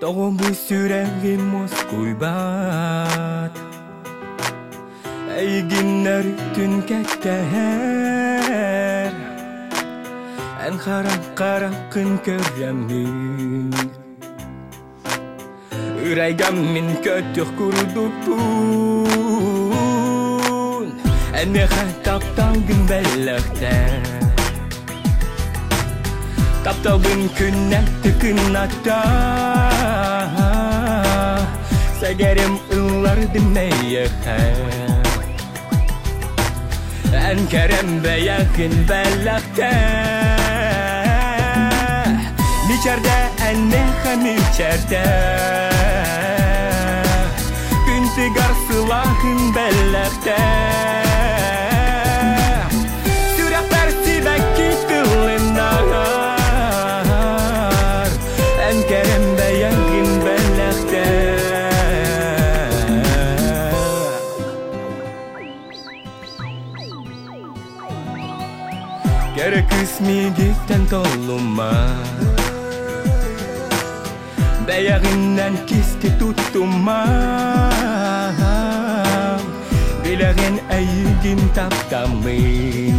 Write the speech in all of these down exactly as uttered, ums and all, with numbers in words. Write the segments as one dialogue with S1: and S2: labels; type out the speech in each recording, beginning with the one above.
S1: Тогомбу сүрәгим куйбат Әйгиннәр түн кәттәһәр Ән харак-карак кын көрәммин Үрәйгәм мин көтүх күрдүппун Әне хәттапталгын бәлләктән Тапталгын күннәкті күннатта Сәгәрем ылларды мәйәхә Әнкәрем бәйәкін бәлләктә Мичәрдә әнне хәмичәрдә Күнті гарсылағын бәлләктә Сүрәктәр сибәкки тылындар Әнкәрем бәйәкін бәлләктә Кәрі күсми гектен толума Бәйәгіннән кесті туттума Біләген әйігін таптамын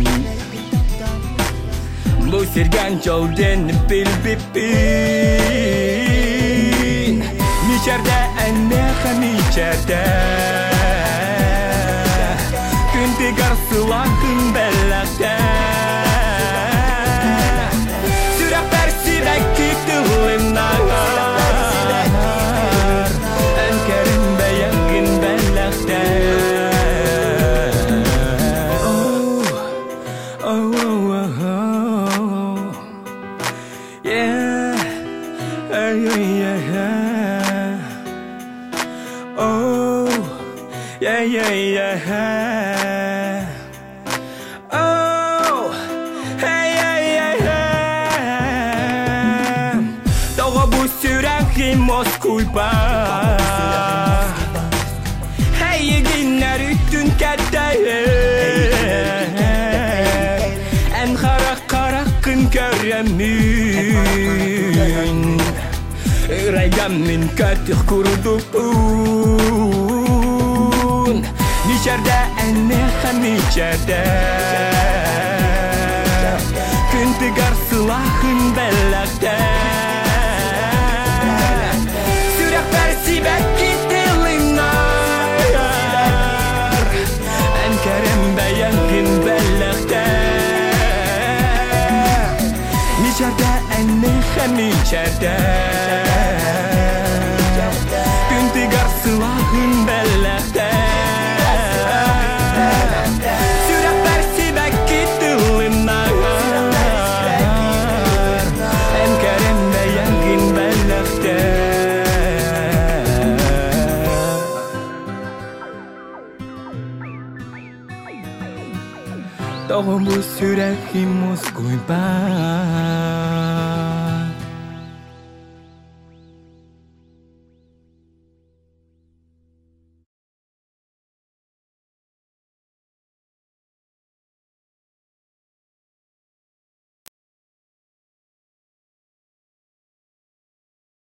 S1: Бұ серган жолден білбіппін Мичәрдә әнне хәмичәрдә Күнті гарсылағын бәлләктә Сүрәктәр сибәкки тылындар Әнкәрем бәйәкін бәлләктә Oh, oh, oh, oh Yeah, yeah, yeah Oh, yeah, yeah, yeah Oh, hey, hey, hey, hey Тогобу сүрәгим куйба Әйегіннәр үттін кәттәһәр Ән харак-карак кын көрәммин Үрәйгәм мин көтүх күрдүппун Мичәрдә әнне хәмичәрдә Күнті гарсылағын бәлләктә Сүрәктәр сибәкки тылындар Әнкәрем бәйәкін бәлләктә Мичәрдә әнне хәмичәрдә Күнті гарсылағын бәлләктә Сүрәктәр сибәкки тылындар Әнкәрем бәйәкін бәлләктә Тогомбу сүрәгим куйбат